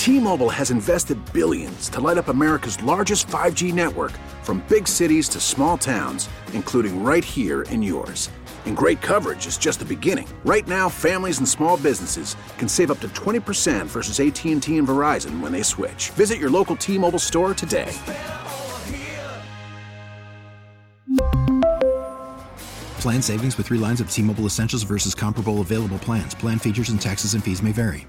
T-Mobile has invested billions to light up America's largest 5G network, from big cities to small towns, including right here in yours. And great coverage is just the beginning. Right now, families and small businesses can save up to 20% versus AT&T and Verizon when they switch. Visit your local T-Mobile store today. Plan savings with 3 lines of T-Mobile Essentials versus comparable available plans. Plan features and taxes and fees may vary.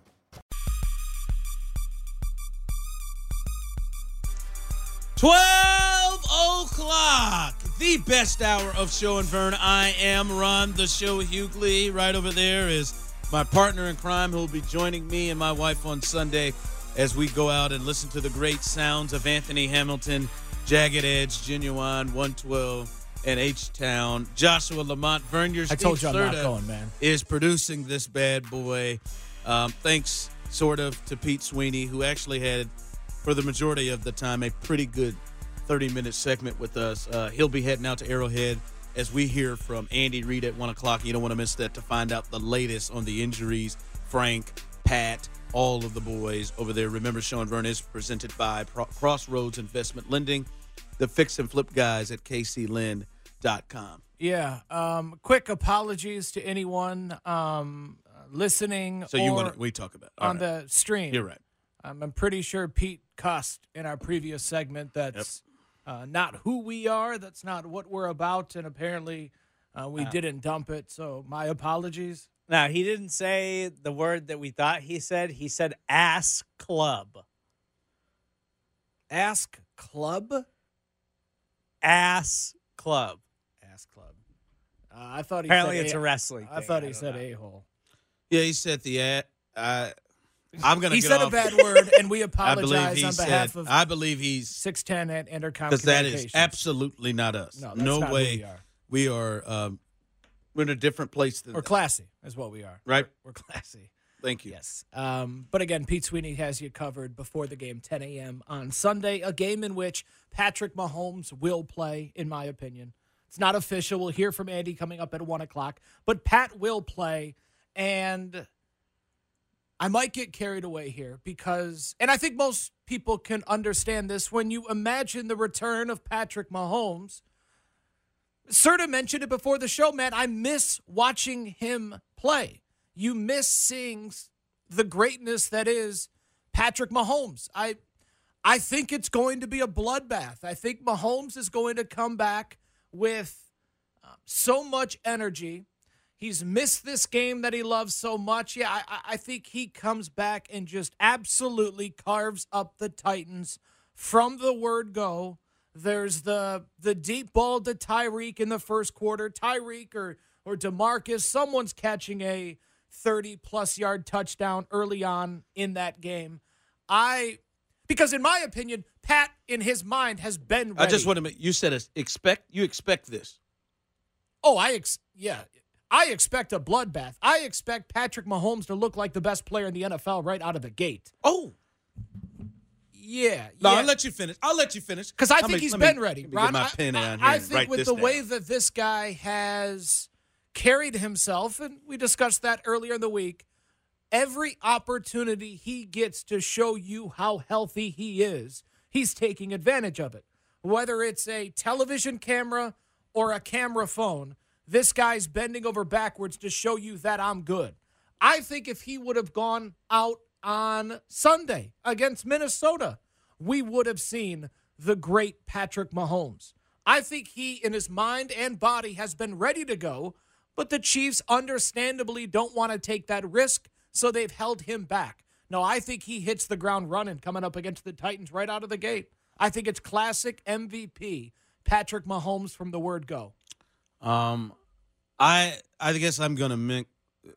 O'clock, the best hour of Show and Vern. I am Ron, the Show Hughley. Right over there is my partner in crime who will be joining me and my wife on Sunday as we go out and listen to the great sounds of Anthony Hamilton, Jagged Edge, Genuine, 112, and H-Town. Joshua Lamont, Vern, your I told you I'm not going, man. Is producing this bad boy. Thanks, sort of, to Pete Sweeney, who actually had, for the majority of the time, a pretty good 30-minute segment with us. He'll be heading out to Arrowhead as we hear from Andy Reid at 1 o'clock. You don't want to miss that to find out the latest on the injuries. Frank, Pat, all of the boys over there. Remember, Show and Vern is presented by Crossroads Investment Lending, the fix and flip guys at kclend.com. Yeah. Quick apologies to anyone listening So you want we talk about on the stream. You're right. I'm pretty sure Pete cussed in our previous segment. That's not who we are. That's not what we're about. And apparently we didn't dump it. So my apologies. No, he didn't say the word that we thought he said. He said ass club. Ask club? Ass club. Ass club. I thought he Apparently said it's a wrestling I thing. thought he said a-hole. Yeah, he said the I'm going to He get said off. a bad word, and we apologize on behalf of I believe he's 610 at Intercom because that is Communications. absolutely not us. No, that's not who way. we are. We are we're in a different place than We're that. classy, is what we are. Right? We're classy. Thank you. Yes. But again, Pete Sweeney has you covered before the game, 10 a.m. on Sunday, a game in which Patrick Mahomes will play, in my opinion. It's not official. We'll hear from Andy coming up at 1 o'clock. But Pat will play, and I might get carried away here because, and I think most people can understand this, when you imagine the return of Patrick Mahomes, Serta mentioned it before the show, man, I miss watching him play. You miss seeing the greatness that is Patrick Mahomes. I think it's going to be a bloodbath. I think Mahomes is going to come back with so much energy. He's missed this game that he loves so much. Yeah, I think he comes back and just absolutely carves up the Titans from the word go. There's the deep ball to Tyreek in the first quarter. Tyreek or DeMarcus, someone's catching a 30-plus yard touchdown early on in that game. Because in my opinion, Pat, in his mind, has been ready. I just want to make, you said you expect this. Oh, I expect a bloodbath. I expect Patrick Mahomes to look like the best player in the NFL right out of the gate. Oh. Yeah. No, yeah. I'll let you finish. Because I think he's been ready. Ron, Get my pen down here I and think write with this the down. way that this guy has carried himself, and we discussed that earlier in the week, every opportunity he gets to show you how healthy he is, he's taking advantage of it. Whether it's a television camera or a camera phone, this guy's bending over backwards to show you that I'm good. I think if he would have gone out on Sunday against Minnesota, we would have seen the great Patrick Mahomes. I think he, in his mind and body, has been ready to go, but the Chiefs understandably don't want to take that risk, so they've held him back. No, I think he hits the ground running coming up against the Titans right out of the gate. I think it's classic MVP Patrick Mahomes from the word go. I guess I'm going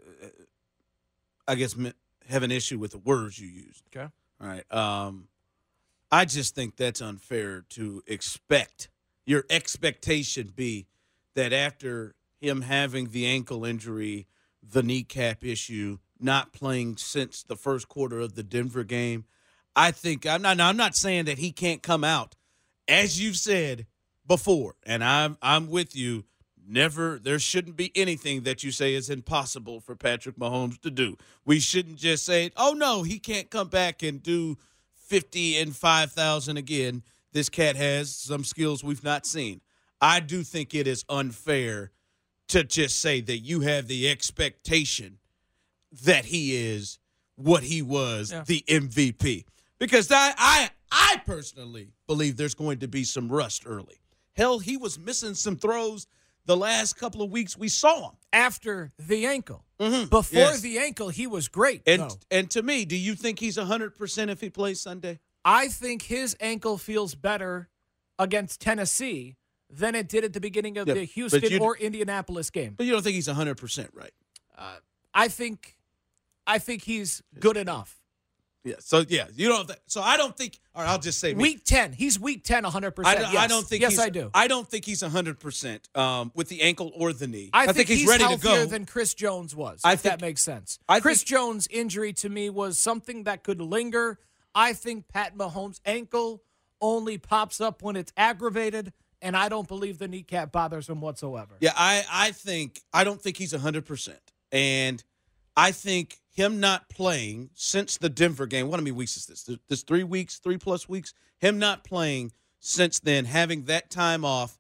to have an issue with the words you used. Okay. All right. I just think that's unfair to expect. Your expectation be that after him having the ankle injury, the kneecap issue, not playing since the first quarter of the Denver game, I think I'm not saying that he can't come out, as you've said before, and I'm with you. there shouldn't be anything that you say is impossible for Patrick Mahomes to do. We shouldn't just say, oh, no, he can't come back and do 50 and 5,000 again. This cat has some skills we've not seen. I do think it is unfair to just say that you have the expectation that he is what he was, the MVP. Because I personally believe there's going to be some rust early. Hell, he was missing some throws the last couple of weeks we saw him. After the ankle. Mm-hmm. Before the ankle, he was great. And to me, do you think he's 100% if he plays Sunday? I think his ankle feels better against Tennessee than it did at the beginning of the Houston or Indianapolis game. But you don't think he's 100% right? I think he's good enough. You don't. So I don't think. All right, I'll just say week 10. He's week 10, 100%. I don't think. Yes, I do. I don't think he's 100% with the ankle or the knee. I think he's ready healthier to go. than Chris Jones was. That makes sense. Chris Jones' injury to me was something that could linger. I think Pat Mahomes' ankle only pops up when it's aggravated, and I don't believe the kneecap bothers him whatsoever. Yeah, I don't think he's 100%, and I think him not playing since the Denver game, what many weeks is this? This 3 weeks, 3+ weeks? Him not playing since then, having that time off,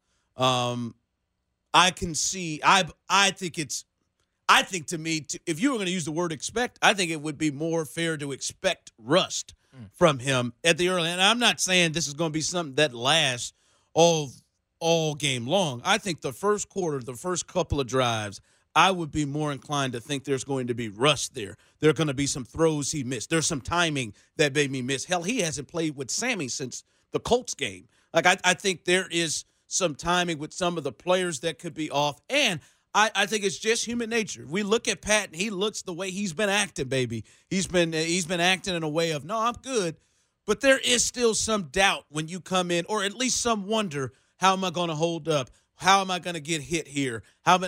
I can see, I think to me, if you were going to use the word expect, I think it would be more fair to expect rust from him at the early. And I'm not saying this is going to be something that lasts all game long. I think the first quarter, the first couple of drives, I would be more inclined to think there's going to be rust there. There are going to be some throws he missed. There's some timing that made me miss. Hell, he hasn't played with Sammy since the Colts game. Like, I think there is some timing with some of the players that could be off. And I think it's just human nature. We look at Pat, and he looks the way he's been acting, baby. He's been acting in a way of, no, I'm good. But there is still some doubt when you come in, or at least some wonder, how am I going to hold up? How am I going to get hit here?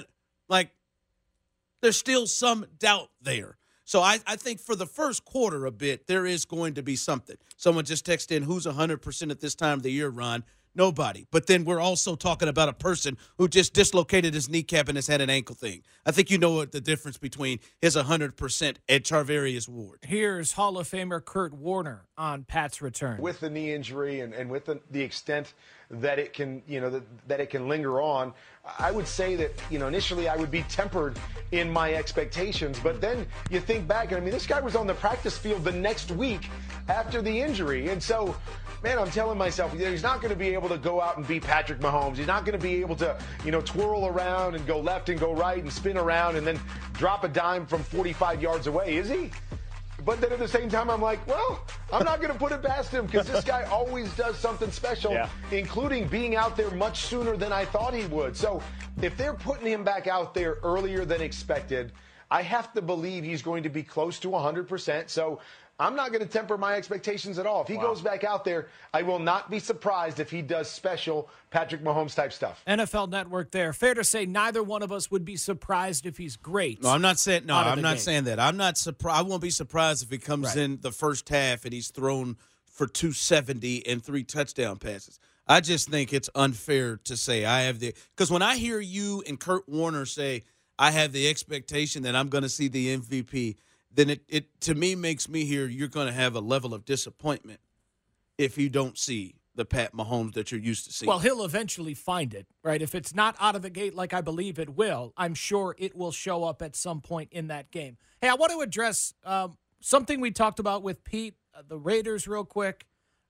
There's still some doubt there. So I think for the first quarter a bit, there is going to be something. Someone just texted in, who's 100% at this time of the year, Ron? Nobody. But then we're also talking about a person who just dislocated his kneecap and has had an ankle thing. I think you know what the difference between his 100% and Charvarius Ward. Here's Hall of Famer Kurt Warner on Pat's return. With the knee injury and with the extent that it can, that it can linger on, I would say that, initially I would be tempered in my expectations. But then you think back, and this guy was on the practice field the next week after the injury. And so, man, I'm telling myself, he's not going to be able to go out and beat Patrick Mahomes. He's not going to be able to, twirl around and go left and go right and spin around and then drop a dime from 45 yards away, is he? But then at the same time, I'm like, well, I'm not going to put it past him because this guy always does something special, including being out there much sooner than I thought he would. So if they're putting him back out there earlier than expected, I have to believe he's going to be close to 100%. So I'm not going to temper my expectations at all. If he goes back out there, I will not be surprised if he does special Patrick Mahomes type stuff. NFL Network there. Fair to say neither one of us would be surprised if he's great. No, I'm not saying saying that. I'm not surprised. I won't be surprised if he comes in the first half and he's thrown for 270 and 3 touchdown passes. I just think it's unfair to say because when I hear you and Kurt Warner say I have the expectation that I'm going to see the MVP, then it to me makes me hear you're going to have a level of disappointment if you don't see the Pat Mahomes that you're used to seeing. Well, he'll eventually find it, right? If it's not out of the gate like I believe it will, I'm sure it will show up at some point in that game. Hey, I want to address something we talked about with Pete, the Raiders, real quick.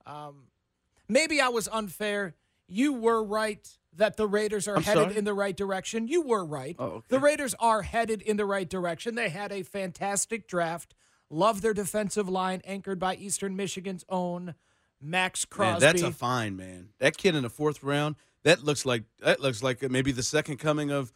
Maybe I was unfair. You were right that the Raiders are headed in the right direction. You were right. Oh, okay. The Raiders are headed in the right direction. They had a fantastic draft. Love their defensive line, anchored by Eastern Michigan's own Max Crosby. Man, that's a find, man. That kid in the 4th round, that looks like maybe the second coming of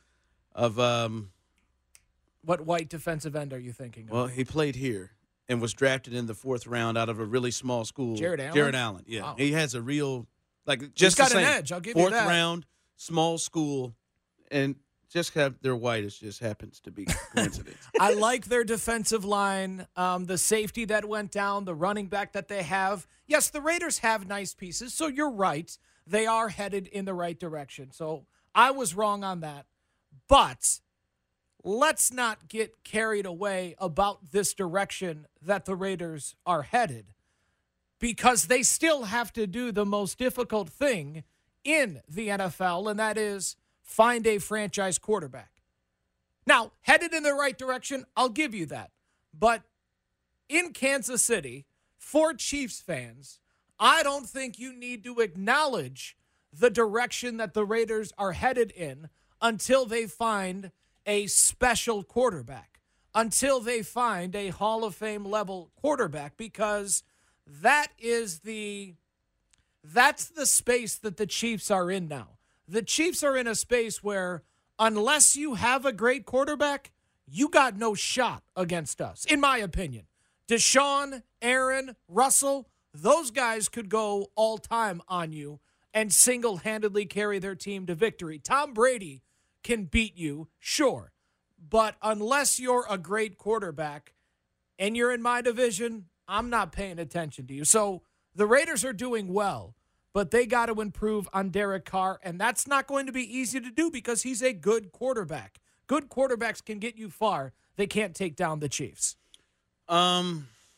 what white defensive end are you thinking of? Well, he played here and was drafted in the 4th round out of a really small school. Jared Allen? Jared Allen, yeah. Wow. He has a real just he's got the same. an edge. I'll give you that. 4th round, small school, and just have their white. It just happens to be coincidence. I like their defensive line, the safety that went down, the running back that they have. Yes, the Raiders have nice pieces, so you're right. They are headed in the right direction. So I was wrong on that. But let's not get carried away about this direction that the Raiders are headed, because they still have to do the most difficult thing in the NFL, and that is find a franchise quarterback. Now, headed in the right direction, I'll give you that. But in Kansas City, for Chiefs fans, I don't think you need to acknowledge the direction that the Raiders are headed in until they find a special quarterback, until they find a Hall of Fame level quarterback, because that's the space that the Chiefs are in now. The Chiefs are in a space where unless you have a great quarterback, you got no shot against us, in my opinion. Deshaun, Aaron, Russell, those guys could go all time on you and single-handedly carry their team to victory. Tom Brady can beat you, sure. But unless you're a great quarterback and you're in my division, I'm not paying attention to you. So the Raiders are doing well, but they got to improve on Derek Carr, and that's not going to be easy to do because he's a good quarterback. Good quarterbacks can get you far. They can't take down the Chiefs. I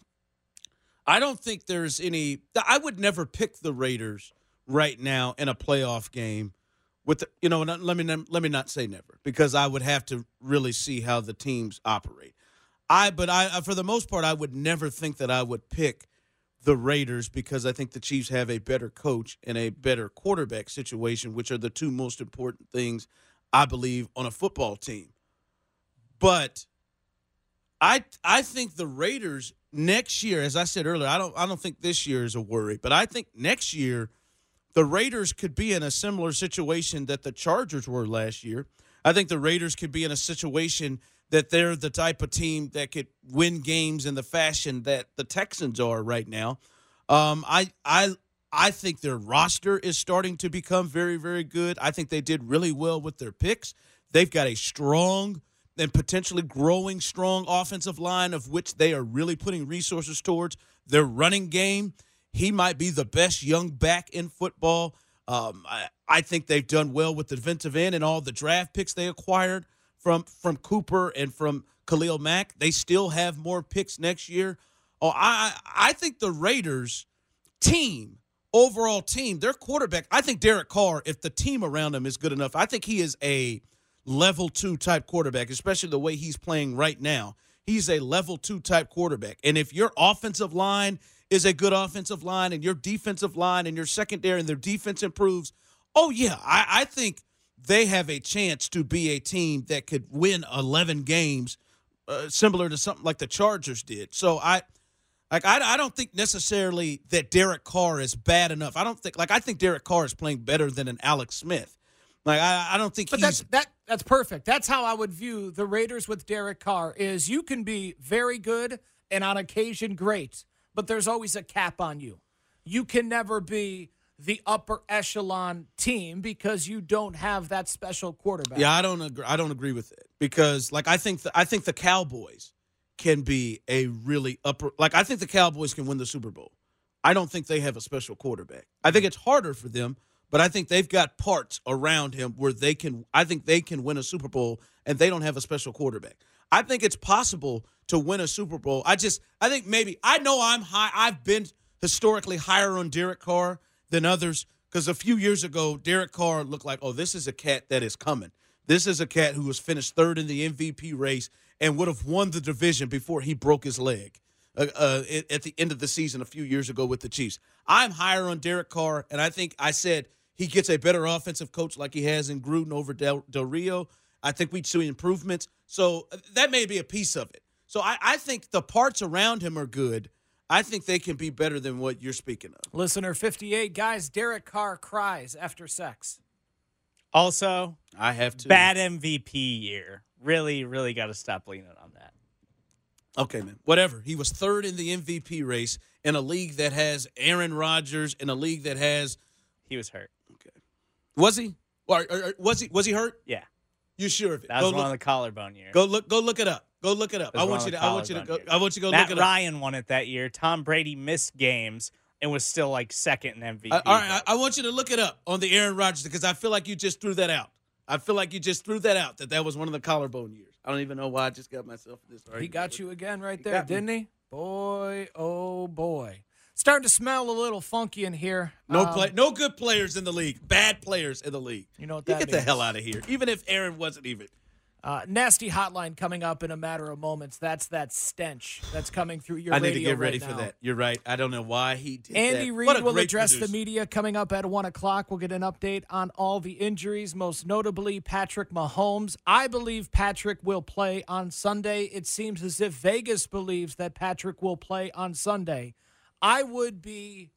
don't think there's any – I would never pick the Raiders right now in a playoff game with – let me not say never, because I would have to really see how the teams operate. But for the most part, I would never think that I would pick the Raiders because I think the Chiefs have a better coach and a better quarterback situation, which are the two most important things, I believe, on a football team. But I think the Raiders next year, as I said earlier, I don't think this year is a worry, but I think next year the Raiders could be in a similar situation that the Chargers were last year. I think the Raiders could be in a situation that they're the type of team that could win games in the fashion that the Texans are right now. I think their roster is starting to become very, very good. I think they did really well with their picks. They've got a strong and potentially growing strong offensive line, of which they are really putting resources towards. Their running game, he might be the best young back in football. I think they've done well with the defensive end and all the draft picks they acquired from Cooper and from Khalil Mack. They still have more picks next year. I think the Raiders overall team, their quarterback, I think Derek Carr, if the team around him is good enough, I think he is a level 2 type quarterback, especially the way he's playing right now. He's a level 2 type quarterback. And if your offensive line is a good offensive line and your defensive line and your secondary and their defense improves, I think they have a chance to be a team that could win 11 games, similar to something like the Chargers did. So I don't think necessarily that Derek Carr is bad enough. I think Derek Carr is playing better than an Alex Smith. I don't think that's perfect. That's how I would view the Raiders with Derek Carr, is you can be very good and on occasion great, but there's always a cap on you. You can never be the upper echelon team because you don't have that special quarterback. Yeah, I don't agree with it because I think the Cowboys can be a really upper – I think the Cowboys can win the Super Bowl. I don't think they have a special quarterback. I think it's harder for them, but I think they've got parts around him where they can win a Super Bowl and they don't have a special quarterback. I think it's possible to win a Super Bowl. I think maybe – I know I'm high. I've been historically higher on Derek Carr than others because a few years ago, Derek Carr looked like, this is a cat that is coming. This is a cat who was finished third in the MVP race and would have won the division before he broke his leg at the end of the season a few years ago with the Chiefs. I'm higher on Derek Carr, and I think I said he gets a better offensive coach like he has in Gruden over Del Rio. I think we'd see improvements. So that may be a piece of it. So I think the parts around him are good. I think they can be better than what you're speaking of. Listener 58, guys, Derek Carr cries after sex. Also, I have to. Bad MVP year. Really, really got to stop leaning on that. Okay, man. Whatever. He was third in the MVP race in a league that has Aaron Rodgers, in a league that has. He was hurt. Okay. Was he? Or was he hurt? Yeah. You sure of it? That was one of the collarbone years. Go look it up. Go look it up. I want you to go look it up. Matt Ryan won it that year. Tom Brady missed games and was still second in MVP. All right, I want you to look it up on the Aaron Rodgers because I feel like you just threw that out. I feel like you just threw that out, that was one of the collarbone years. I don't even know why I just got myself in this argument. He got you again right there, didn't he? Boy, oh boy. Starting to smell a little funky in here. No good players in the league. Bad players in the league. You know what that means? Get the hell out of here. Even if Aaron wasn't even. Nasty hotline coming up in a matter of moments. That's that stench that's coming through your radio. I need to get ready right for now. that. You're right. I don't know why he did Andy that. Reid will address producer. the media coming up at 1 o'clock. We'll get an update on all the injuries, most notably Patrick Mahomes. I believe Patrick will play on Sunday. It seems as if Vegas believes that Patrick will play on Sunday. I would be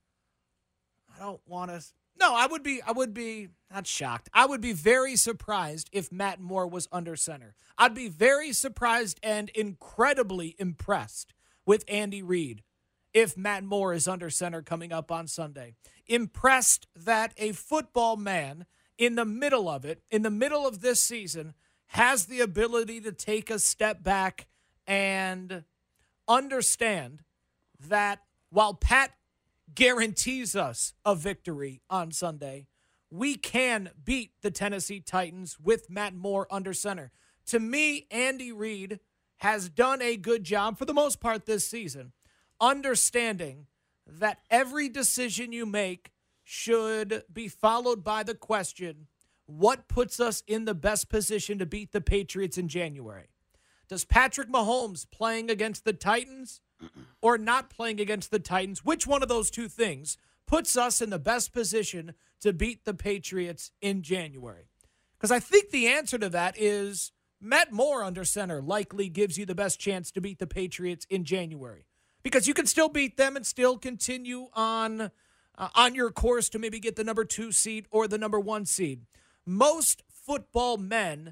not shocked. I would be very surprised if Matt Moore was under center. I'd be very surprised and incredibly impressed with Andy Reid if Matt Moore is under center coming up on Sunday. Impressed that a football man in the middle of this season, has the ability to take a step back and understand that while Pat guarantees us a victory on Sunday, we can beat the Tennessee Titans with Matt Moore under center. To me, Andy Reid has done a good job for the most part this season, understanding that every decision you make should be followed by the question, what puts us in the best position to beat the Patriots in January? Does Patrick Mahomes playing against the Titans or not playing against the Titans, which one of those two things puts us in the best position to beat the Patriots in January? Because I think the answer to that is Matt Moore under center likely gives you the best chance to beat the Patriots in January. Because you can still beat them and still continue on your course to maybe get the number 2 seed or the number 1 seed. Most football men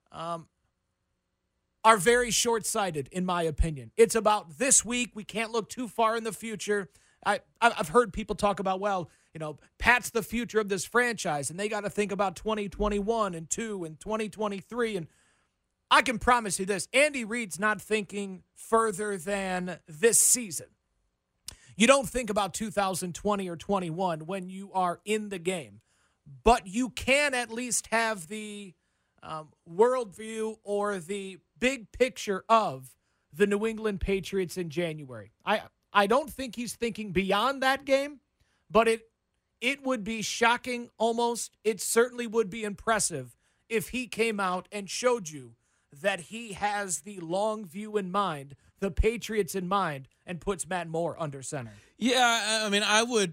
are very short-sighted, in my opinion. It's about this week. We can't look too far in the future. I've heard people talk about, Pat's the future of this franchise, and they got to think about 2021 and 2 and 2023. And I can promise you this, Andy Reid's not thinking further than this season. You don't think about 2020 or 21 when you are in the game, but you can at least have the worldview or the big picture of the New England Patriots in January. I don't think he's thinking beyond that game, but it would be shocking almost. It certainly would be impressive if he came out and showed you that he has the long view in mind, the Patriots in mind, and puts Matt Moore under center. Yeah, I mean,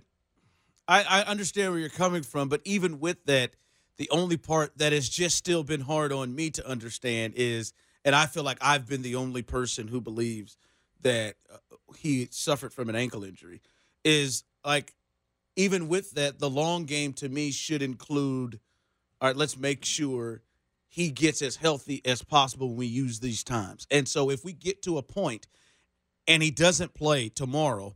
I understand where you're coming from, but even with that, the only part that has just still been hard on me to understand is, and I feel like I've been the only person who believes that he suffered from an ankle injury, is like, even with that, the long game to me should include, all right, let's make sure he gets as healthy as possible when we use these times. And so if we get to a point and he doesn't play tomorrow,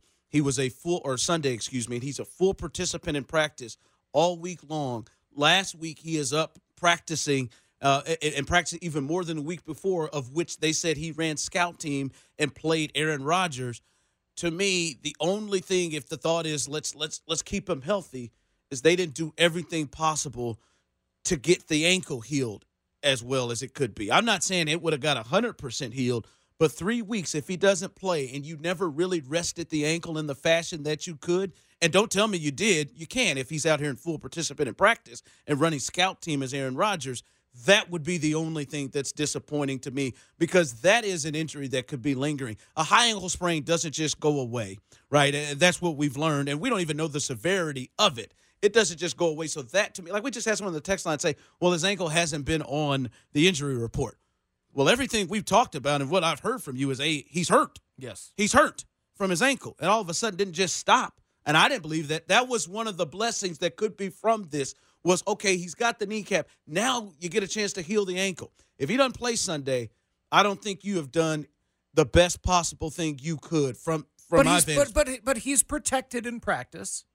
Sunday, and he's a full participant in practice all week long. Last week he is up practicing and practicing even more than the week before, of which they said he ran scout team and played Aaron Rodgers. To me, the only thing, if the thought is let's keep him healthy, is they didn't do everything possible to get the ankle healed as well as it could be. I'm not saying it would have got 100% healed, but 3 weeks, if he doesn't play and you never really rested the ankle in the fashion that you could, and don't tell me you did, you can if he's out here in full participant in practice and running scout team as Aaron Rodgers, that would be the only thing that's disappointing to me, because that is an injury that could be lingering. A high ankle sprain doesn't just go away, right? And that's what we've learned, and we don't even know the severity of it. It doesn't just go away. So that, to me, like we just had someone on the text line say, well, his ankle hasn't been on the injury report. Well, everything we've talked about and what I've heard from you is, he's hurt. Yes. He's hurt from his ankle, and all of a sudden didn't just stop. And I didn't believe that. That was one of the blessings that could be from this was, okay, he's got the kneecap. Now you get a chance to heal the ankle. If he doesn't play Sunday, I don't think you have done the best possible thing you could from my vantage. But he's protected in practice.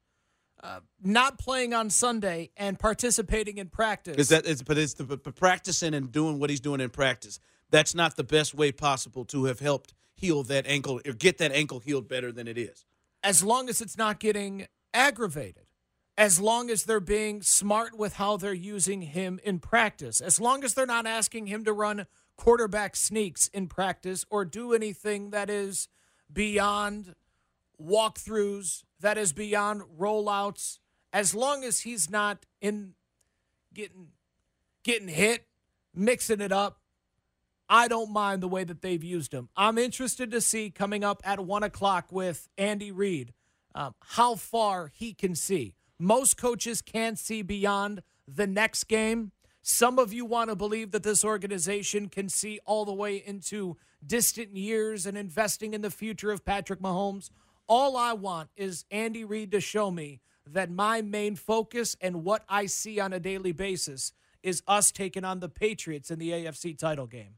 Not playing on Sunday and participating in practice. It's practicing and doing what he's doing in practice. That's not the best way possible to have helped heal that ankle or get that ankle healed better than it is. As long as it's not getting aggravated. as long as they're being smart with how they're using him in practice, as long as they're not asking him to run quarterback sneaks in practice or do anything that is beyond walkthroughs, that is beyond rollouts, as long as he's not in getting hit, mixing it up, I don't mind the way that they've used him. I'm interested to see coming up at 1 o'clock with Andy Reid how far he can see. Most coaches can't see beyond the next game. Some of you want to believe that this organization can see all the way into distant years and investing in the future of Patrick Mahomes. All I want is Andy Reid to show me that my main focus and what I see on a daily basis is us taking on the Patriots in the AFC title game.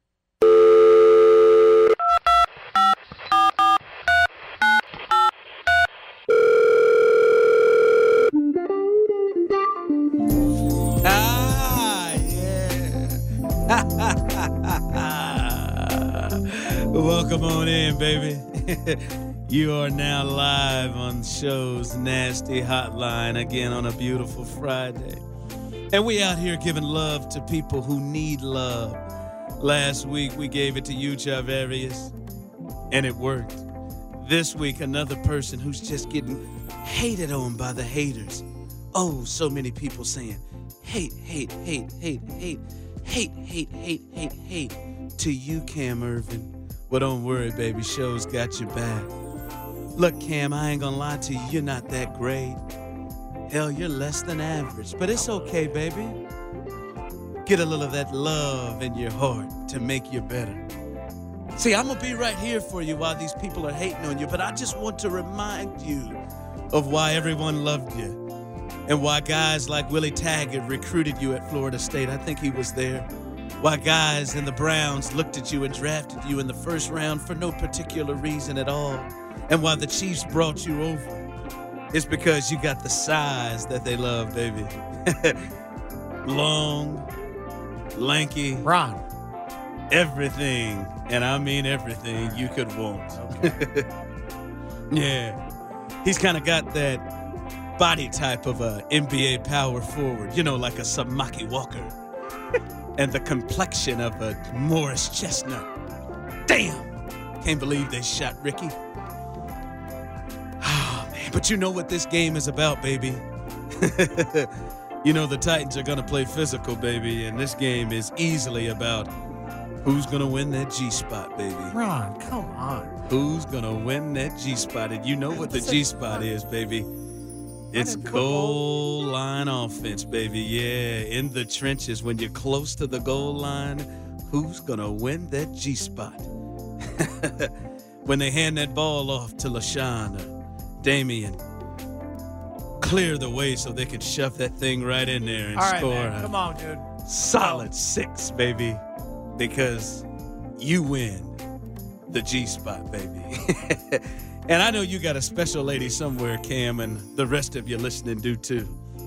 Welcome on in, baby. You are now live on Show's Nasty Hotline again on a beautiful Friday. And we out here giving love to people who need love. Last week we gave it to you, Javarius, and it worked. This week, another person who's just getting hated on by the haters. Oh, so many people saying, hate, hate, hate, hate, hate, hate, hate, hate, hate, hate to you, Cam Irvin. Well, don't worry, baby. Show's got your back. Look, Cam, I ain't gonna lie to you. You're not that great. Hell, you're less than average. But it's okay, baby. Get a little of that love in your heart to make you better. See, I'm gonna be right here for you while these people are hating on you, but I just want to remind you of why everyone loved you and why guys like Willie Taggart recruited you at Florida State. I think he was there. Why guys in the Browns looked at you and drafted you in the first round for no particular reason at all. And why the Chiefs brought you over. It's because you got the size that they love, baby. Long, lanky. Ron. Everything, and I mean everything you could want. Okay. Yeah. He's kind of got that body type of a NBA power forward. You know, like a Samaki Walker. And the complexion of a Morris Chestnut. Damn! Can't believe they shot Ricky. Oh, man. But you know what this game is about, baby. You know the Titans are going to play physical, baby. And this game is easily about who's going to win that G-spot, baby. Ron, come on. Who's going to win that G-spot? And you know what the G-spot is, baby. It's goal line offense, baby. Yeah, in the trenches when you're close to the goal line, who's going to win that G-spot? When they hand that ball off to LaShawn or Damian, clear the way so they can shove that thing right in there and all right, score. Man. Come on, dude. Solid 6, baby, because you win the G-spot, baby. And I know you got a special lady somewhere, Cam, and the rest of you listening do too.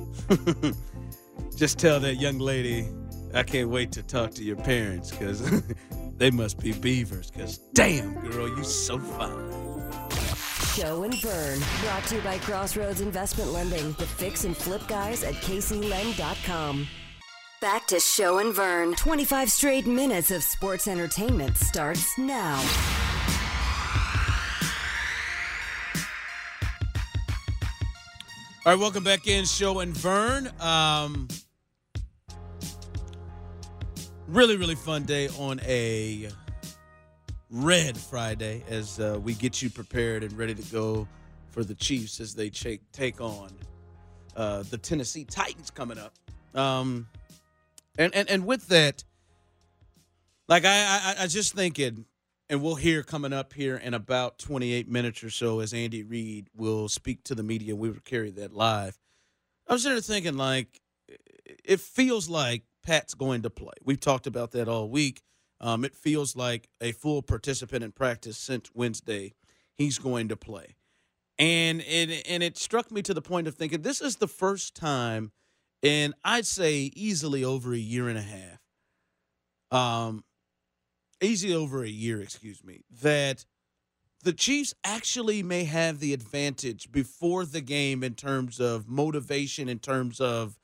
Just tell that young lady I can't wait to talk to your parents because they must be beavers because, damn, girl, you so fine. Show and Vern, brought to you by Crossroads Investment Lending, the fix and flip guys at kclend.com. Back to Show and Vern. 25 straight minutes of sports entertainment starts now. All right, welcome back in, Show and Vern. Really, really fun day on a Red Friday as we get you prepared and ready to go for the Chiefs as they take on the Tennessee Titans coming up. And with that, like I just thinking, and we'll hear coming up here in about 28 minutes or so as Andy Reid will speak to the media. We will carry that live. I was there thinking, like, it feels like Pat's going to play. We've talked about that all week. It feels like a full participant in practice since Wednesday. He's going to play. And it struck me to the point of thinking this is the first time in, I'd say, easily over a year and a half, that the Chiefs actually may have the advantage before the game in terms of motivation, in terms of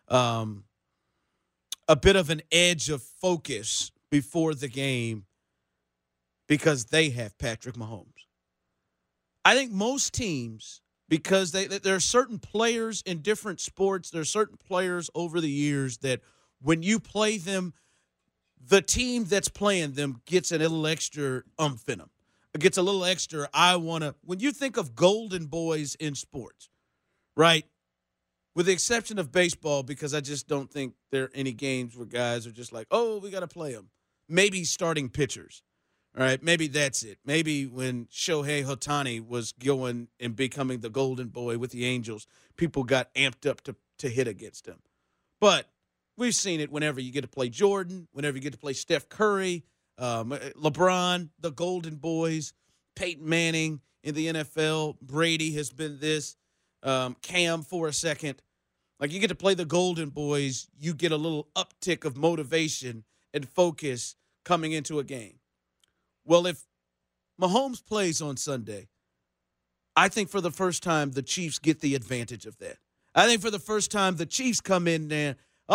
a bit of an edge of focus before the game because they have Patrick Mahomes. I think most teams, because there are certain players in different sports, there are certain players over the years that when you play them, the team that's playing them gets a little extra umph in them. It gets a little extra, when you think of golden boys in sports, right? With the exception of baseball, because I just don't think there are any games where guys are just like, oh, we got to play them. Maybe starting pitchers, all right? Maybe that's it. Maybe when Shohei Ohtani was going and becoming the golden boy with the Angels, people got amped up to hit against him. But we've seen it whenever you get to play Jordan, whenever you get to play Steph Curry, LeBron, the golden boys, Peyton Manning in the NFL, Brady has been this. Cam for a second. Like, you get to play the golden boys, you get a little uptick of motivation and focus coming into a game. Well, if Mahomes plays on Sunday, I think for the first time the Chiefs get the advantage of that. I think for the first time the Chiefs come in there,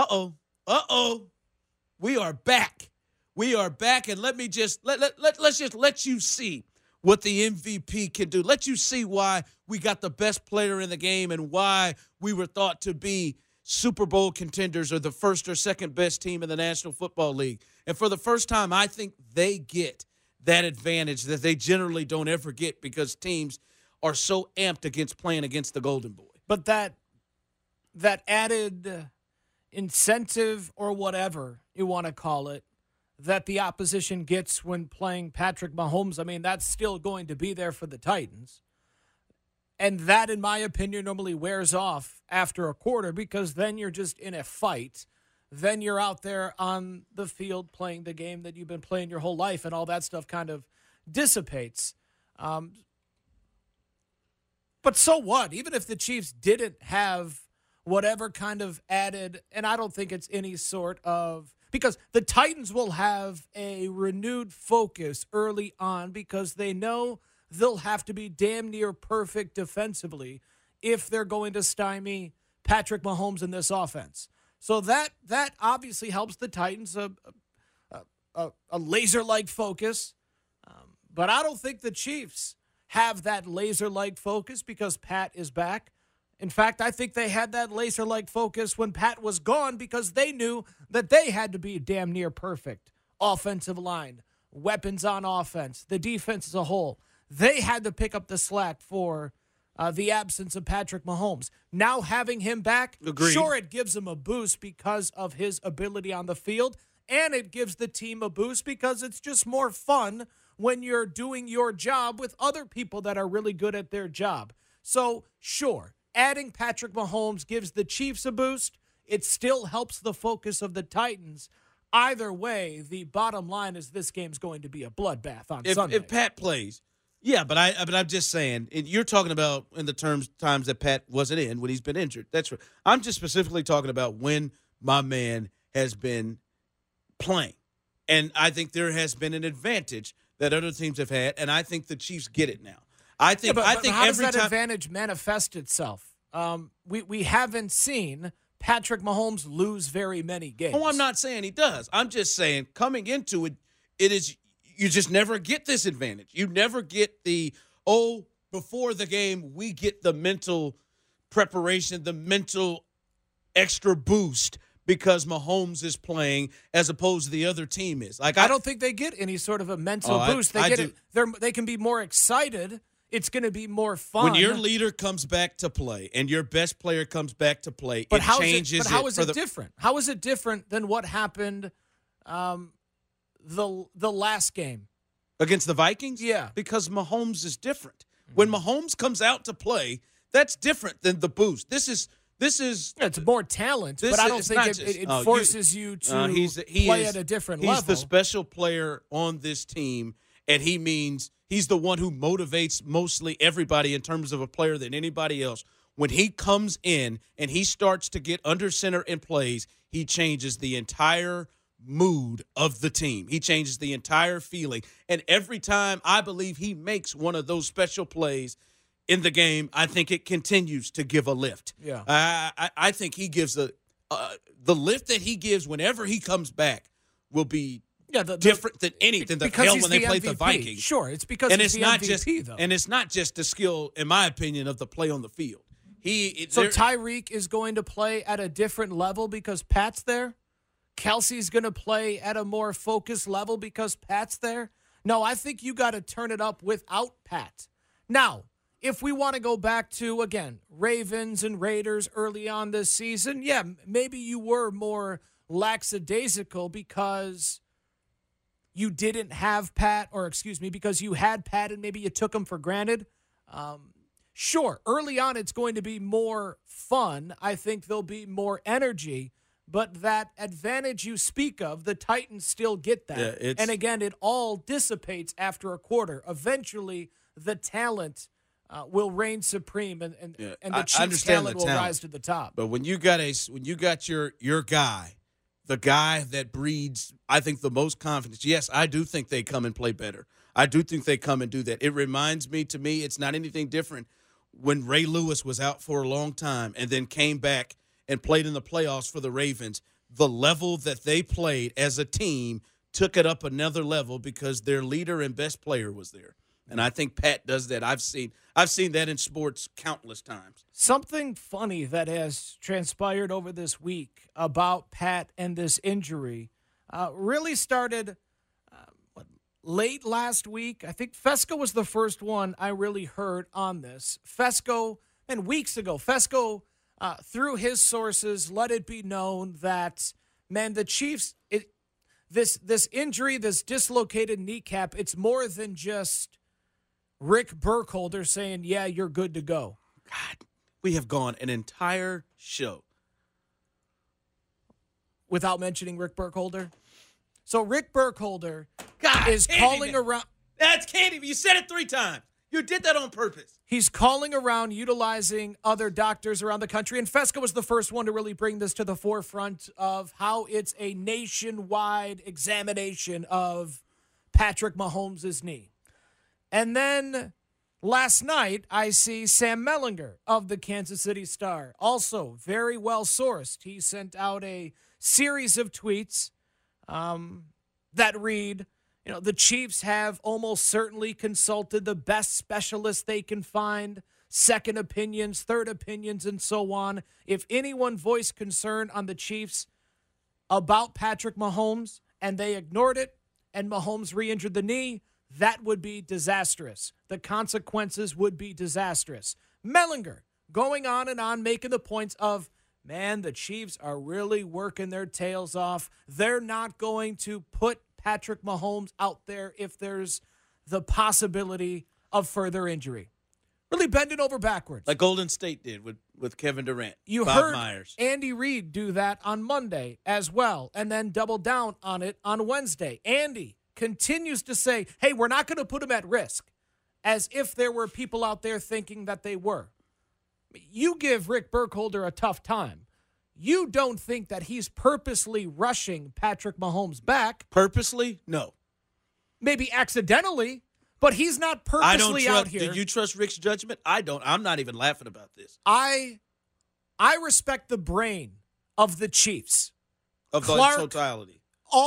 we are back. We are back, and let's just let you see what the MVP can do. Let you see why we got the best player in the game and why we were thought to be Super Bowl contenders or the first or second best team in the National Football League. And for the first time, I think they get that advantage that they generally don't ever get because teams are so amped against playing against the Golden Boy. But that added incentive or whatever you want to call it, that the opposition gets when playing Patrick Mahomes, I mean, that's still going to be there for the Titans. And that, in my opinion, normally wears off after a quarter because then you're just in a fight. Then you're out there on the field playing the game that you've been playing your whole life, and all that stuff kind of dissipates. But so what? Even if the Chiefs didn't have whatever kind of added, and I don't think it's any sort of, because the Titans will have a renewed focus early on because they know they'll have to be damn near perfect defensively if they're going to stymie Patrick Mahomes in this offense. So that obviously helps the Titans a laser-like focus. But I don't think the Chiefs have that laser-like focus because Pat is back. In fact, I think they had that laser-like focus when Pat was gone because they knew that they had to be damn near perfect. Offensive line, weapons on offense, the defense as a whole. They had to pick up the slack for the absence of Patrick Mahomes. Now having him back, Agreed. Sure, it gives him a boost because of his ability on the field, and it gives the team a boost because it's just more fun when you're doing your job with other people that are really good at their job. So, sure, adding Patrick Mahomes gives the Chiefs a boost. It still helps the focus of the Titans. Either way, the bottom line is this game's going to be a bloodbath on Sunday. If Pat plays, yeah, but I'm just saying, you're talking about in the times that Pat wasn't in when he's been injured. That's right. I'm just specifically talking about when my man has been playing. And I think there has been an advantage that other teams have had, and I think the Chiefs get it now. I think how does every that time advantage manifest itself? We haven't seen Patrick Mahomes lose very many games. Oh, I'm not saying he does. I'm just saying coming into it, you just never get this advantage. You never get before the game, we get the mental preparation, the mental extra boost because Mahomes is playing as opposed to the other team is. Like I don't think they get any sort of a mental boost. They can be more excited. It's going to be more fun. When your leader comes back to play and your best player comes back to play, but it changes. But how is it different? How is it different than what happened the last game? Against the Vikings? Yeah. Because Mahomes is different. When Mahomes comes out to play, that's different than the boost. This is it's more talent, but I don't think it forces you to play at a different level. He's the special player on this team, and he's the one who motivates mostly everybody in terms of a player than anybody else. When he comes in and he starts to get under center and plays, he changes the entire mood of the team. He changes the entire feeling. And every time I believe he makes one of those special plays in the game, I think it continues to give a lift. Yeah. I think he gives the lift that he gives whenever he comes back will be different than anything the hell when they played the Vikings. Sure, it's because and he's it's the not MVP, just though. and it's not just the skill, in my opinion, of the play on the field. So Tyreek is going to play at a different level because Pat's there? Kelsey's going to play at a more focused level because Pat's there? No, I think you got to turn it up without Pat. Now, if we want to go back to, again, Ravens and Raiders early on this season, yeah, maybe you were more lackadaisical because you didn't have Pat, because you had Pat and maybe you took him for granted. Sure, early on it's going to be more fun. I think there'll be more energy, but that advantage you speak of, the Titans still get that. Yeah, and again, it all dissipates after a quarter. Eventually, the talent will reign supreme, and the Chiefs' talent will rise to the top. But when you got your guy, the guy that breeds, I think, the most confidence. Yes, I do think they come and play better. I do think they come and do that. It reminds me, to me, it's not anything different when Ray Lewis was out for a long time and then came back and played in the playoffs for the Ravens. The level that they played as a team took it up another level because their leader and best player was there. And I think Pat does that. I've seen that in sports countless times. Something funny that has transpired over this week about Pat and this injury really started late last week. I think Fesco was the first one I really heard on this. Fesco, and weeks ago, Fesco, through his sources, let it be known that, man, the Chiefs, this injury, this dislocated kneecap, it's more than just Rick Burkholder saying, yeah, you're good to go. God, we have gone an entire show without mentioning Rick Burkholder. So Rick Burkholder is calling around. That's candy. You said it 3 times. You did that on purpose. He's calling around, utilizing other doctors around the country. And Fesco was the first one to really bring this to the forefront of how it's a nationwide examination of Patrick Mahomes' knee. And then last night, I see Sam Mellinger of the Kansas City Star, also very well sourced. He sent out a series of tweets that read, the Chiefs have almost certainly consulted the best specialists they can find, second opinions, third opinions, and so on. If anyone voiced concern on the Chiefs about Patrick Mahomes and they ignored it and Mahomes re-injured the knee, that would be disastrous. The consequences would be disastrous. Mellinger going on and on, making the points of, man, the Chiefs are really working their tails off. They're not going to put Patrick Mahomes out there if there's the possibility of further injury. Really bending over backwards. Like Golden State did with Kevin Durant. You Bob heard Myers. Andy Reid do that on Monday as well, and then double down on it on Wednesday. Andy continues to say, hey, we're not going to put him at risk, as if there were people out there thinking that they were. You give Rick Burkholder a tough time. You don't think that he's purposely rushing Patrick Mahomes back. Purposely? No. Maybe accidentally, but he's not purposely out here. Do you trust Rick's judgment? I don't. I'm not even laughing about this. I respect the brain of the Chiefs. Of the totality.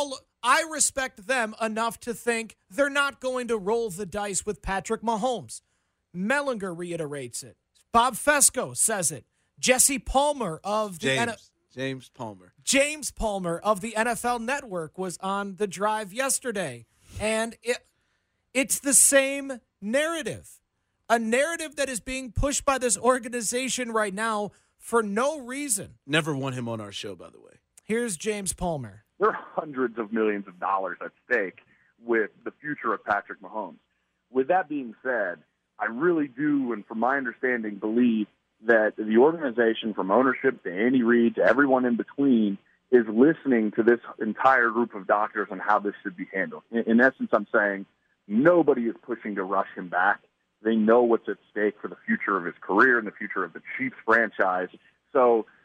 I respect them enough to think they're not going to roll the dice with Patrick Mahomes. Mellinger reiterates it. Bob Fesco says it. Jesse Palmer of the James Palmer. James Palmer of the NFL Network was on The Drive yesterday. And it's the same narrative. A narrative that is being pushed by this organization right now for no reason. Never want him on our show, by the way. Here's James Palmer. There are hundreds of millions of dollars at stake with the future of Patrick Mahomes. With that being said, I really do, and from my understanding, believe that the organization, from ownership to Andy Reid to everyone in between, is listening to this entire group of doctors on how this should be handled. In essence, I'm saying nobody is pushing to rush him back. They know what's at stake for the future of his career and the future of the Chiefs franchise. So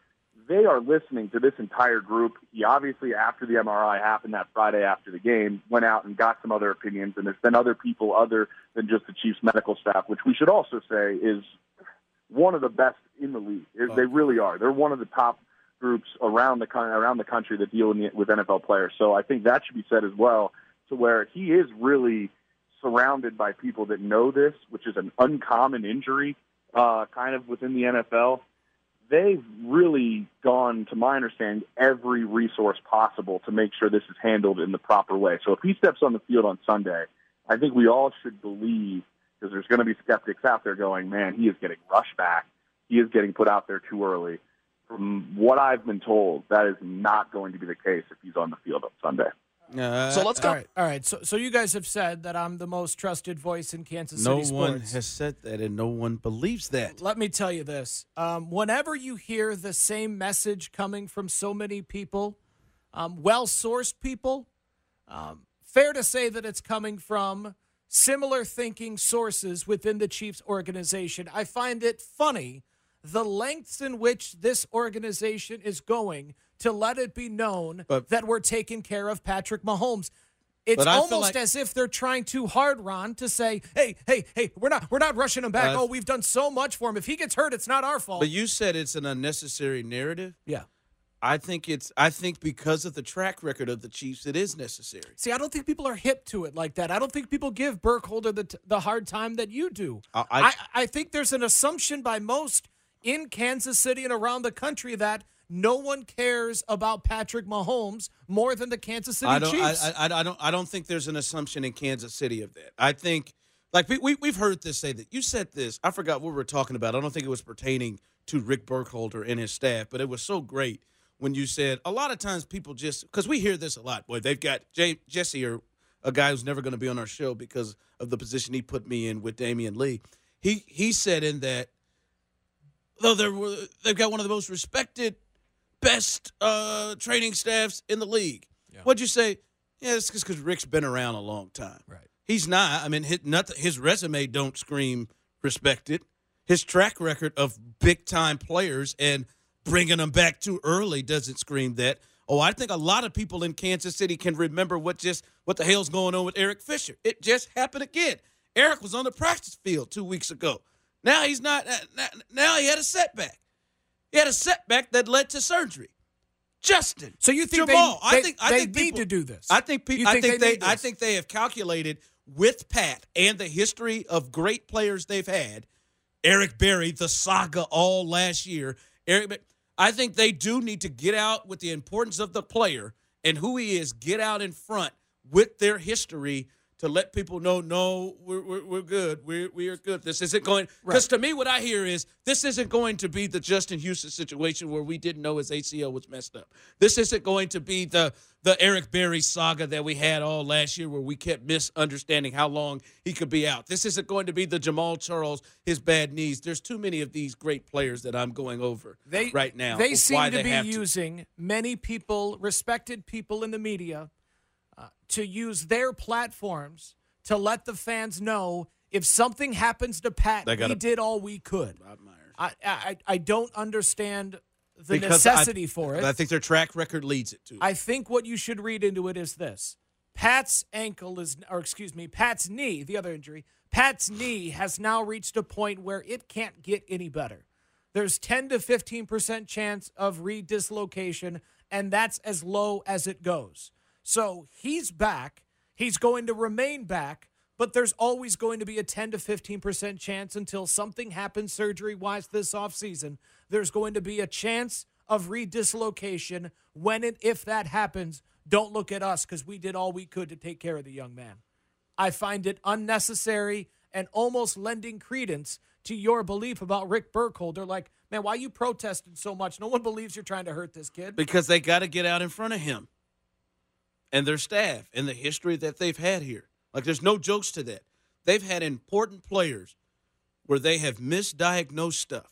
they are listening to this entire group. He obviously, after the MRI happened that Friday after the game, went out and got some other opinions, and there's been other people other than just the Chiefs medical staff, which we should also say is one of the best in the league. They really are. They're one of the top groups around the country that deal with NFL players. So I think that should be said as well, to where he is really surrounded by people that know this, which is an uncommon injury kind of within the NFL. They've really gone, to my understanding, every resource possible to make sure this is handled in the proper way. So if he steps on the field on Sunday, I think we all should believe, because there's going to be skeptics out there going, man, he is getting rushed back. He is getting put out there too early. From what I've been told, that is not going to be the case if he's on the field on Sunday. So let's go. All right. So you guys have said that I'm the most trusted voice in Kansas City sports. No one has said that, and no one believes that. Let me tell you this. Whenever you hear the same message coming from so many people, well-sourced people, fair to say that it's coming from similar thinking sources within the Chiefs organization. I find it funny the lengths in which this organization is going to let it be known that we're taking care of Patrick Mahomes. It's almost as if they're trying too hard, Ron, to say, hey, we're not rushing him back. We've done so much for him. If he gets hurt, it's not our fault. But you said it's an unnecessary narrative. Yeah. I think because of the track record of the Chiefs, it is necessary. See, I don't think people are hip to it like that. I don't think people give Burkholder the hard time that you do. I think there's an assumption by most in Kansas City and around the country that no one cares about Patrick Mahomes more than the Kansas City Chiefs. I don't think there's an assumption in Kansas City of that. I think, like we've heard this say that. You said this. I forgot what we were talking about. I don't think it was pertaining to Rick Burkholder and his staff, but it was so great when you said a lot of times people just, because we hear this a lot. Boy, they've got Jesse, or a guy who's never going to be on our show because of the position he put me in with Damian Lee. He said in that, though they've got one of the most respected, best training staffs in the league. Yeah. What'd you say? Yeah, it's just because Rick's been around a long time. Right. He's not. I mean, his resume don't scream respected. His track record of big-time players and bringing them back too early doesn't scream that. Oh, I think a lot of people in Kansas City can remember what the hell's going on with Eric Fisher. It just happened again. Eric was on the practice field 2 weeks ago. Now he's not. Now he had a setback. He had a setback that led to surgery. Justin. So you think Jamal, they think need people, to do this? I think they have calculated with Pat and the history of great players they've had. Eric Berry, the saga all last year. I think they do need to get out with the importance of the player and who he is. Get out in front with their history to let people know, no, we're good. We are good. This isn't going – because to me what I hear is this isn't going to be the Justin Houston situation where we didn't know his ACL was messed up. This isn't going to be the Eric Berry saga that we had all last year where we kept misunderstanding how long he could be out. This isn't going to be the Jamal Charles, his bad knees. There's too many of these great players that I'm going over right now. They seem to be using many people, respected people in the media, to use their platforms to let the fans know if something happens to Pat, we did all we could. Bob Myers. I don't understand the necessity for it. I think their track record leads it to. I think what you should read into it is this. Pat's knee, the other injury, Pat's knee has now reached a point where it can't get any better. There's 10 to 15% chance of redislocation, and that's as low as it goes. So he's back. He's going to remain back, but there's always going to be a 10 to 15% chance until something happens surgery-wise this offseason. There's going to be a chance of redislocation. When and if that happens, don't look at us because we did all we could to take care of the young man. I find it unnecessary and almost lending credence to your belief about Rick Burkholder. Like, man, why are you protesting so much? No one believes you're trying to hurt this kid. Because they got to get out in front of him and their staff and the history that they've had here. Like, there's no jokes to that. They've had important players where they have misdiagnosed stuff.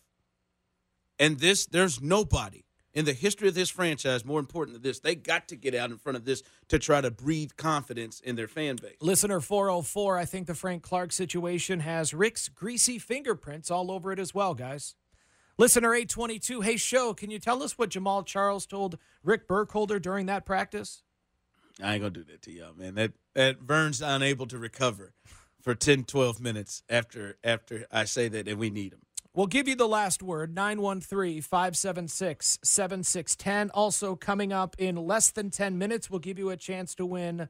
And there's nobody in the history of this franchise more important than this. They got to get out in front of this to try to breathe confidence in their fan base. Listener 404, I think the Frank Clark situation has Rick's greasy fingerprints all over it as well, guys. Listener 822, hey, Show, can you tell us what Jamal Charles told Rick Burkholder during that practice? I ain't going to do that to y'all, man. That Vern's unable to recover for 10, 12 minutes after I say that, and we need him. We'll give you the last word, 913-576-7610. Also, coming up in less than 10 minutes, we'll give you a chance to win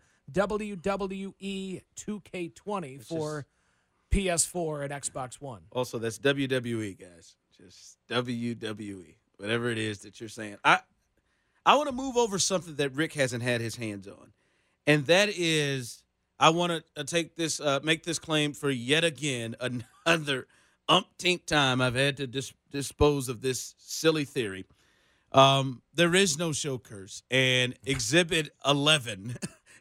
WWE 2K20 for PS4 and Xbox One. Also, that's WWE, guys. Just WWE. Whatever it is that you're saying. I want to move over something that Rick hasn't had his hands on, and that is I want to make this claim for yet again another umpteenth time I've had to dispose of this silly theory. There is no show curse, and Exhibit 11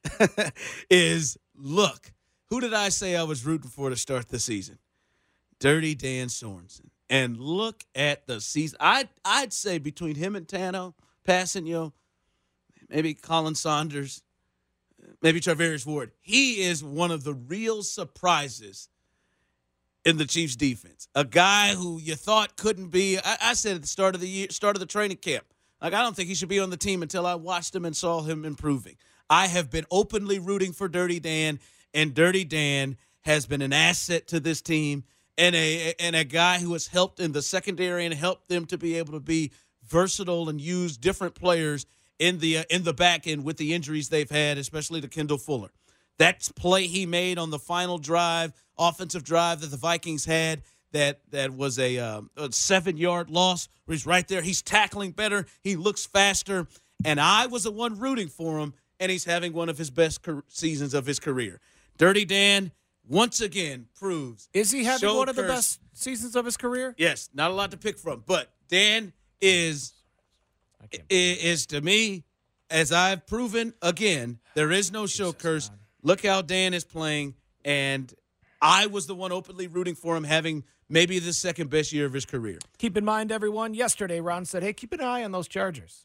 is, look, who did I say I was rooting for to start the season? Dirty Dan Sorensen. And look at the season. I'd say between him and Tano, Passanio, maybe Colin Saunders, maybe Charvarius Ward, he is one of the real surprises in the Chiefs defense. A guy who you thought couldn't be. I said at the start of the year, start of the training camp, like, I don't think he should be on the team until I watched him and saw him improving. I have been openly rooting for Dirty Dan, and Dirty Dan has been an asset to this team and a guy who has helped in the secondary and helped them to be able to be versatile and use different players in the back end with the injuries they've had, especially to Kendall Fuller. That play he made on the final drive, offensive drive that the Vikings had, that was a 7-yard loss where he's right there. He's tackling better. He looks faster. And I was the one rooting for him, and he's having one of his best seasons of his career. Dirty Dan, once again, proves. Is he having one of the best seasons of his career? Yes, not a lot to pick from. But Dan is to me, as I've proven again, there is no show curse. God. Look how Dan is playing, and I was the one openly rooting for him, having maybe the second best year of his career. Keep in mind, everyone, yesterday Ron said, hey, keep an eye on those Chargers.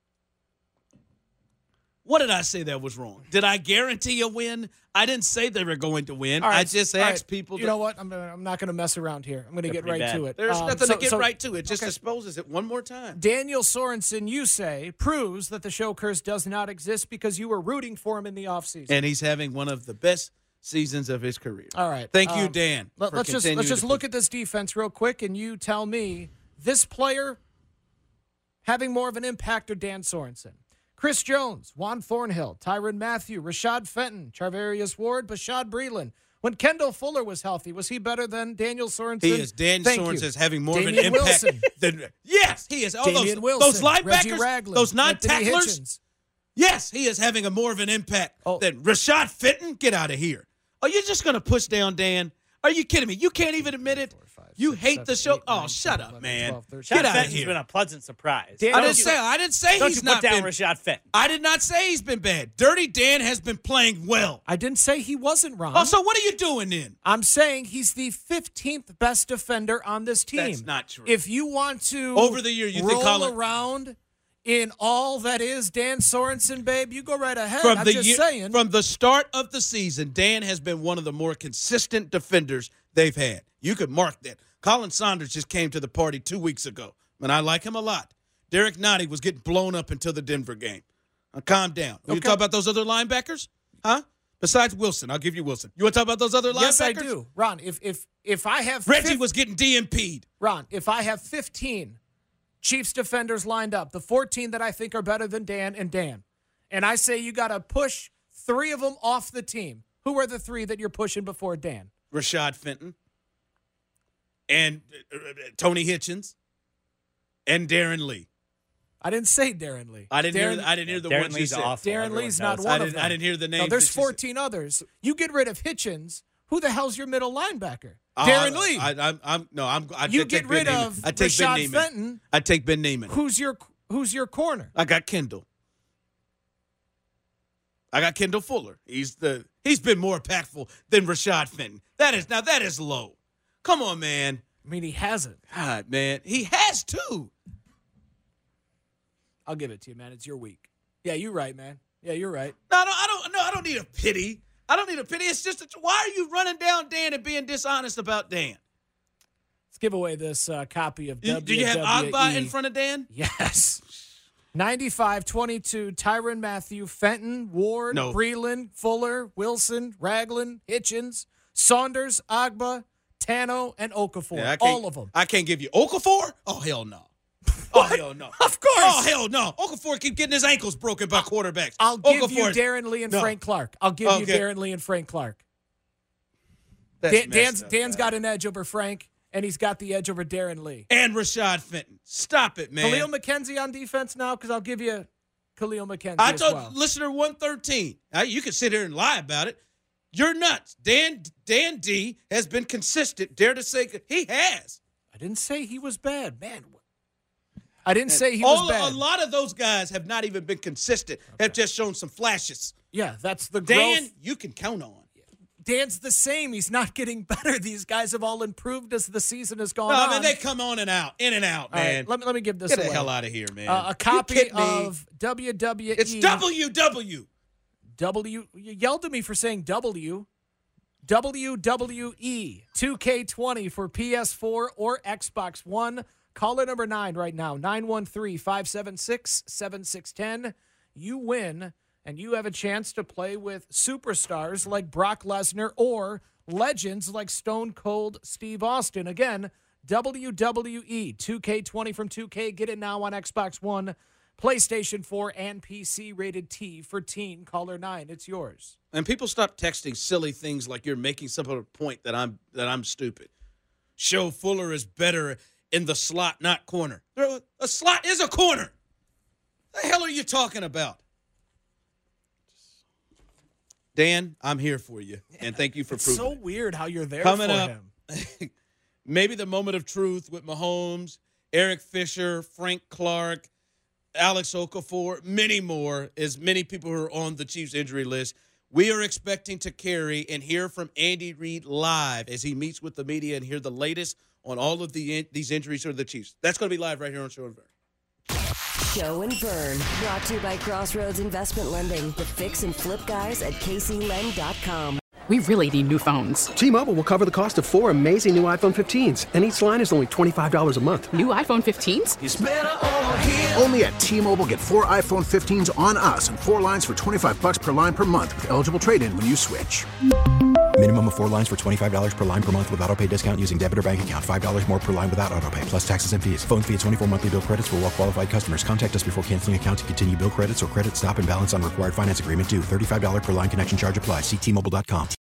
What did I say that was wrong? Did I guarantee a win? I didn't say they were going to win. Right, I just asked people. You know what? I'm not going to mess around here. I'm going to get right to it. There's nothing to get right to. It just exposes it one more time. Daniel Sorensen, you say, proves that the show curse does not exist because you were rooting for him in the offseason. And he's having one of the best seasons of his career. All right. Thank you, Dan. Let's just look at this defense real quick, and you tell me this player having more of an impact or Dan Sorensen. Chris Jones, Juan Thornhill, Tyrann Mathieu, Rashad Fenton, Charvarius Ward, Bashad Breeland. When Kendall Fuller was healthy, was he better than Daniel Sorensen? He is. Dan Sorensen is having more of an impact than. Yes, he is. Damian Wilson, those linebackers, Ragland, those non-tacklers. Yes, he is having more of an impact than Rashad Fenton. Get out of here. Are you just going to push down Dan? Are you kidding me? You can't even admit it. You hate the show. Oh, shut up, man. Get out of here. He's been a pleasant surprise. I didn't say he's not been. Rashad Fenton. I did not say he's been bad. Dirty Dan has been playing well. I didn't say he wasn't wrong. Oh, so what are you doing then? I'm saying he's the 15th best defender on this team. That's not true. If you want to over the year, you roll think Colin around in all that is Dan Sorensen, babe, you go right ahead. I'm just saying. From the start of the season, Dan has been one of the more consistent defenders they've had. You could mark that. Colin Saunders just came to the party 2 weeks ago, and I like him a lot. Derek Nottie was getting blown up until the Denver game. Now, calm down. Okay. You talk about those other linebackers? Huh? Besides Wilson, I'll give you Wilson. You want to talk about those other linebackers? Yes, I do. Ron, if I have Reggie was getting DMP'd. Ron, if I have 15 Chiefs defenders lined up, the 14 that I think are better than Dan, and I say you got to push 3 of them off the team, who are the 3 that you're pushing before Dan? Rashad Fenton. And Tony Hitchens, and Darren Lee. I didn't say Darren Lee. I didn't hear the ones you said. Darren Lee's not one of them. I didn't hear the names. No, there's 14 others. You get rid of Hitchens. Who the hell's your middle linebacker? Darren Lee. You get rid of Rashad Fenton. I take Ben Neiman. Who's your corner? I got Kendall. I got Kendall Fuller. He's been more impactful than Rashad Fenton. That is low. Come on, man. I mean, he hasn't. God, man. He has too. I'll give it to you, man. It's your week. Yeah, you're right, man. Yeah, you're right. No, I don't need a pity. I don't need a pity. It's just, why are you running down Dan and being dishonest about Dan? give away this copy of WWE. Do you have Agba in front of Dan? Yes. 95-22, Tyrann Mathieu, Fenton, Ward, Breland, Fuller, Wilson, Ragland, Hitchens, Saunders, Agba, Tano, and Okafor. Yeah, all of them. I can't give you Okafor? Oh, hell no. Oh, hell no. Of course. Oh, hell no. Okafor keep getting his ankles broken by quarterbacks. I'll give you Darren Lee and Frank Clark. I'll give you Darren Lee and Frank Clark. Dan's got an edge over Frank, and he's got the edge over Darren Lee. And Rashad Fenton. Stop it, man. Khalil McKenzie on defense now, because I'll give you Khalil McKenzie as well. Listener 113. You can sit here and lie about it. You're nuts. Dan D has been consistent. Dare to say he has. I didn't say he was bad, man. I didn't say he was bad. A lot of those guys have not even been consistent. Have just shown some flashes. Yeah, that's the Dan, growth. you can count on. Dan's the same. He's not getting better. These guys have all improved as the season has gone on. No, man, they come on and out, in and out, man. Right, let me give this Get away. the hell out of here, man. A copy of WWE. It's WW. You yelled at me for saying W. WWE 2K20 for PS4 or Xbox One. Caller number 9 right now, 913-576-7610. You win, and you have a chance to play with superstars like Brock Lesnar or legends like Stone Cold Steve Austin. Again, WWE 2K20 from 2K. Get it now on Xbox One, PlayStation 4, and PC. Rated T for teen. Caller 9, it's yours. And people stop texting silly things like you're making some sort of point that I'm stupid. Show Fuller is better in the slot, not corner. A slot is a corner. The hell are you talking about? Dan, I'm here for you, and thank you for proving it. It's so weird how you're there Coming for up, him. maybe the moment of truth with Mahomes, Eric Fisher, Frank Clark, Alex Okafor, many more, as many people who are on the Chiefs injury list. We are expecting to carry and hear from Andy Reid live as he meets with the media and hear the latest on all of these injuries for the Chiefs. That's going to be live right here on Show and Vern. Show and Vern, brought to you by Crossroads Investment Lending, the fix and flip guys at KCLend.com. We really need new phones. T-Mobile will cover the cost of 4 amazing new iPhone 15s, and each line is only $25 a month. New iPhone 15s? It's better over here. Only at T-Mobile, get 4 iPhone 15s on us and 4 lines for $25 per line per month with eligible trade-in when you switch. Minimum of 4 lines for $25 per line per month with autopay discount using debit or bank account. $5 more per line without autopay, plus taxes and fees. Phone fee at 24 monthly bill credits for well-qualified customers. Contact us before canceling account to continue bill credits or credit stop and balance on required finance agreement due. $35 per line connection charge applies. See T-Mobile.com.